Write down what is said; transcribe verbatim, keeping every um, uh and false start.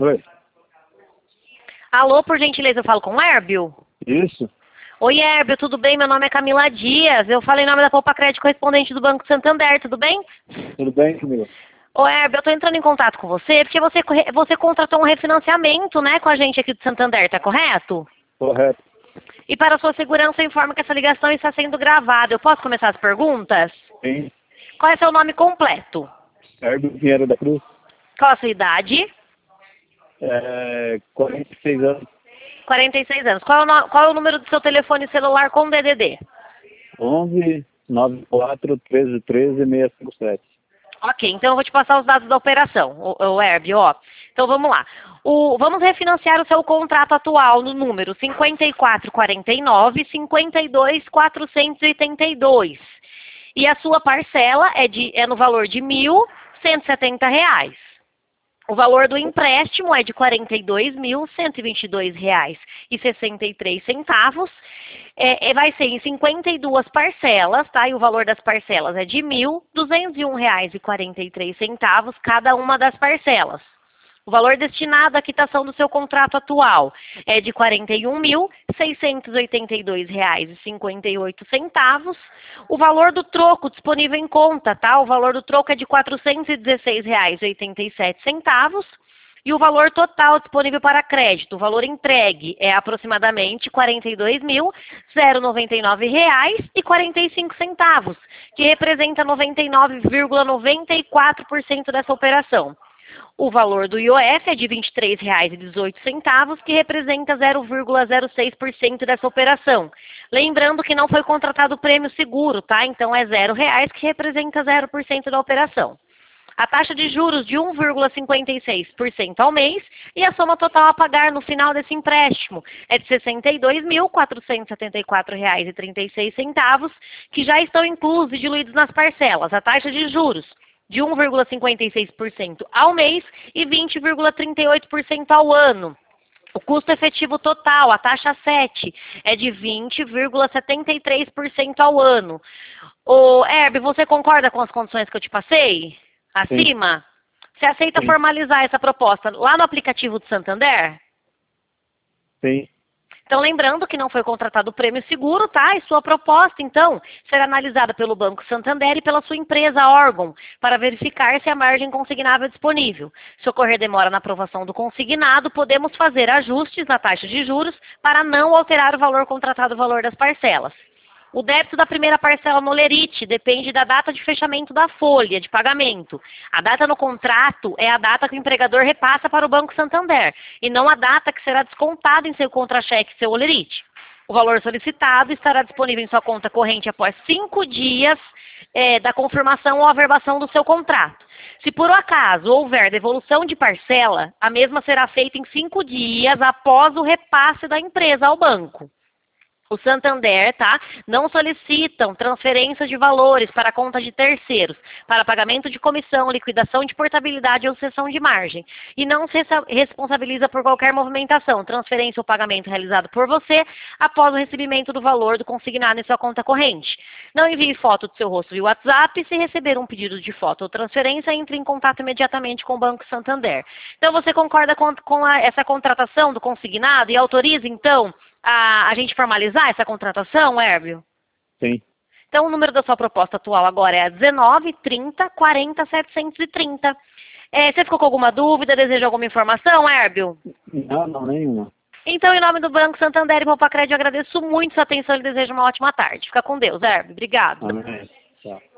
Oi. Alô, por gentileza, eu falo com o Herbio? Isso? Oi, Herbio, tudo bem? Meu nome é Camila Dias. Eu falei em nome da Poupa Crédito, correspondente do Banco Santander, tudo bem? Tudo bem, Camila? Ô, Herbio, eu estou entrando em contato com você porque você, você contratou um refinanciamento, né, com a gente aqui do Santander, tá correto? Correto. E para sua segurança, eu informo que essa ligação está sendo gravada. Eu posso começar as perguntas? Sim. Qual é seu nome completo? Herbio Vieira da Cruz. Qual a sua idade? É, quarenta e seis anos. quarenta e seis anos. Qual é o, no- qual é o número do seu telefone celular com D D D? onze, noventa e quatro, treze, treze, seiscentos e cinquenta e sete. Ok, então eu vou te passar os dados da operação, o, o Herbio, ó. Então vamos lá. O, vamos refinanciar o seu contrato atual no número cinquenta e quatro quarenta e nove, cinquenta e dois, quatrocentos e oitenta e dois. E a sua parcela é, de, é no valor de mil cento e setenta reais. O valor do empréstimo é de quarenta e dois mil, cento e vinte e dois reais e sessenta e três centavos. É, é, vai ser em cinquenta e duas parcelas, tá? E o valor das parcelas é de mil, duzentos e um reais e quarenta e três centavos cada uma das parcelas. O valor destinado à quitação do seu contrato atual é de quarenta e um mil, seiscentos e oitenta e dois reais e cinquenta e oito centavos. O valor do troco disponível em conta, tá? O valor do troco é de quatrocentos e dezesseis reais e oitenta e sete centavos. E o valor total disponível para crédito, o valor entregue é aproximadamente quarenta e dois mil, noventa e nove reais e quarenta e cinco centavos, que representa noventa e nove vírgula noventa e quatro por cento dessa operação. O valor do I O F é de vinte e três reais e dezoito centavos, que representa zero vírgula zero seis por cento dessa operação. Lembrando que não foi contratado o prêmio seguro, tá? Então é zero reais, que representa zero por cento da operação. A taxa de juros de um vírgula cinquenta e seis por cento ao mês e a soma total a pagar no final desse empréstimo é de sessenta e dois mil, quatrocentos e setenta e quatro reais e trinta e seis centavos, que já estão inclusos e diluídos nas parcelas. A taxa de juros de um vírgula cinquenta e seis por cento ao mês e vinte vírgula trinta e oito por cento ao ano. O custo efetivo total, a taxa sete, é de vinte vírgula setenta e três por cento ao ano. Ô, Herb, você concorda com as condições que eu te passei? Acima? Sim. Você aceita Sim. formalizar essa proposta lá no aplicativo do Santander? Sim. Então, lembrando que não foi contratado o prêmio seguro, tá? E sua proposta, então, será analisada pelo Banco Santander e pela sua empresa órgão, para verificar se a margem consignável é disponível. Se ocorrer demora na aprovação do consignado, podemos fazer ajustes na taxa de juros para não alterar o valor contratado, o valor das parcelas. O débito da primeira parcela no Lerite depende da data de fechamento da folha de pagamento. A data no contrato é a data que o empregador repassa para o Banco Santander, e não a data que será descontada em seu contra-cheque, seu Olerite. O valor solicitado estará disponível em sua conta corrente após cinco dias é, da confirmação ou averbação do seu contrato. Se por acaso houver devolução de parcela, a mesma será feita em cinco dias após o repasse da empresa ao banco. O Santander, tá, não solicitam transferências de valores para a conta de terceiros, para pagamento de comissão, liquidação de portabilidade ou cessão de margem. E não se responsabiliza por qualquer movimentação, transferência ou pagamento realizado por você após o recebimento do valor do consignado em sua conta corrente. Não envie foto do seu rosto via WhatsApp. E se receber um pedido de foto ou transferência, entre em contato imediatamente com o Banco Santander. Então, você concorda com, com a, essa contratação do consignado e autoriza, então, A, a gente formalizar essa contratação, Herbio? Sim. Então, o número da sua proposta atual agora é dezenove, trinta, quarenta, setecentos e trinta. É, você ficou com alguma dúvida, deseja alguma informação, Herbio? Não, não, nenhuma. Então, em nome do Banco Santander e Poupa Crédito, eu agradeço muito sua atenção e desejo uma ótima tarde. Fica com Deus, Herbio. Obrigado. Amém. Tchau.